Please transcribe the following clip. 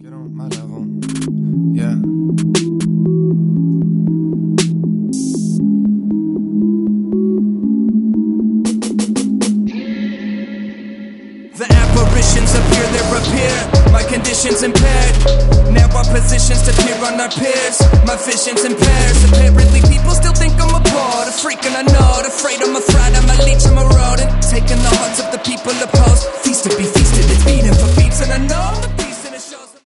Get on my level, yeah. The apparitions appear, they appear. My condition's impaired. Now our positions to peer on our peers. My vision's impaired. Apparently people still think I'm a bard, a freak and a nod. Afraid I'm a fraud, I'm a leech, I'm a rodent. Taking the hearts of the people opposed. Feast to be feasted.